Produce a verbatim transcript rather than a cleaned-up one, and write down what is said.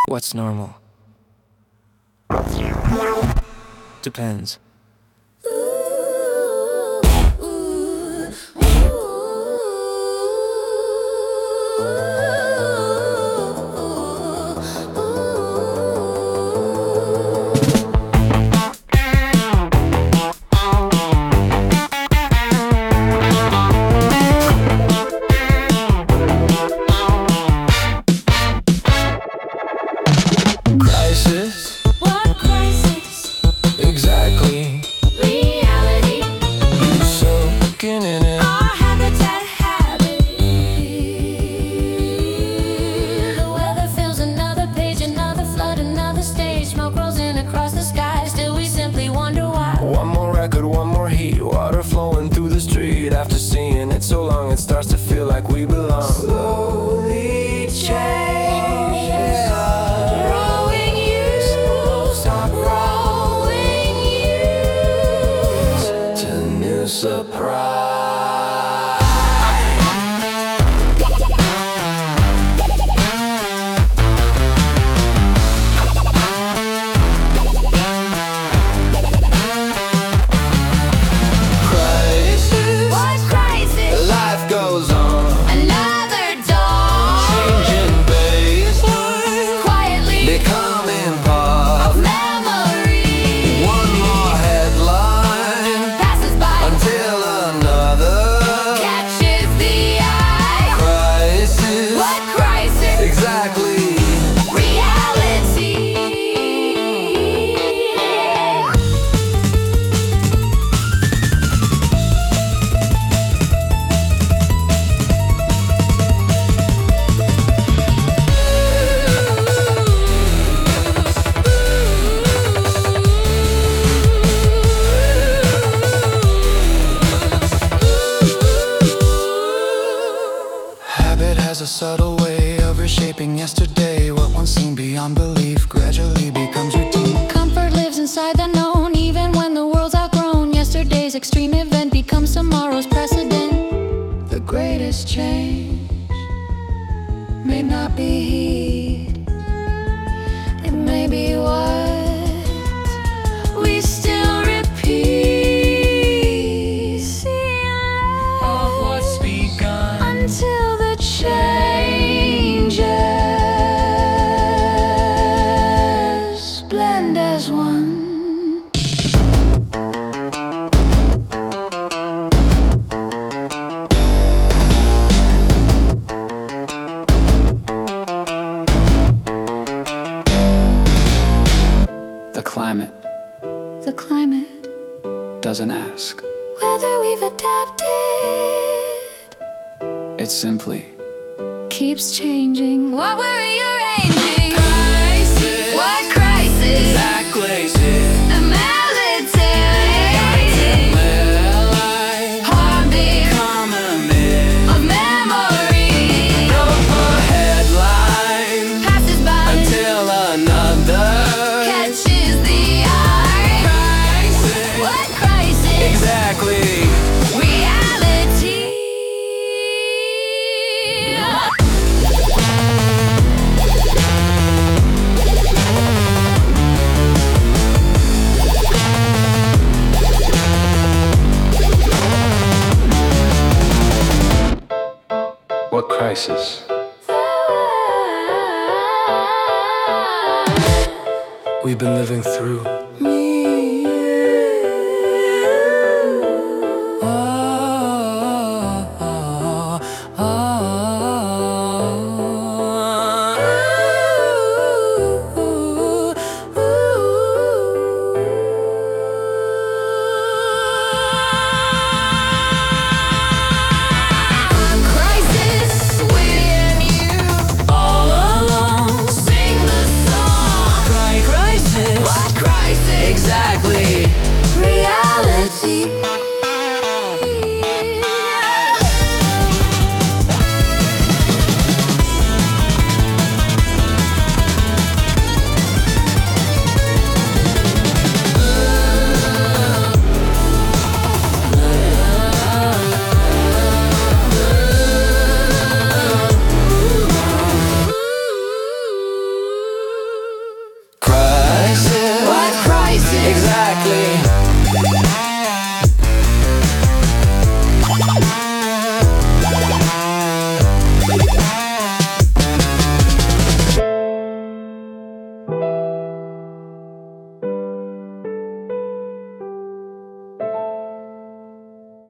What's normal? Depends. Crisis? What crisis? Exactly. Reality. You soaking in it. Our habitat habit. The weather fills another page, another flood, another stage. Smoke rolls in across the sky. Still we simply wonder why. One more record, one more heat. Water flowing through the street. After seeing it so long, it starts to feel like we belong. Slowly change. Growing you. Stop Growing you. to new surprise. Crisis. What crisis? Life goes on. Another dawn. Changing baseline. Quietly. Becoming part. Memory. One more headline. Passes by. Until another Catches the eye. crisis. What crisis? Exactly. Reality. Habit has a subtle way of reshaping yesterday. What once seemed beyond belief gradually becomes routine. Comfort lives inside the known, even when the world's outgrown. Yesterday's extreme event becomes tomorrow's precedent. The greatest change may not be heat. It may be what we still repeat. See Of what's begun. until the changes blend as one. The climate The climate, doesn't ask. whether we've adapted, It simply keeps changing. What we're rearranging. Crisis. What crisis? that glazes. A military. Heartbeat of memory. Headline Passes by. until another Catches the eye. What crisis? exactly. Reality. What crisis? We've been living through. Crisis, we and you, all alone, sing the song. Crisis. What crisis? Depends.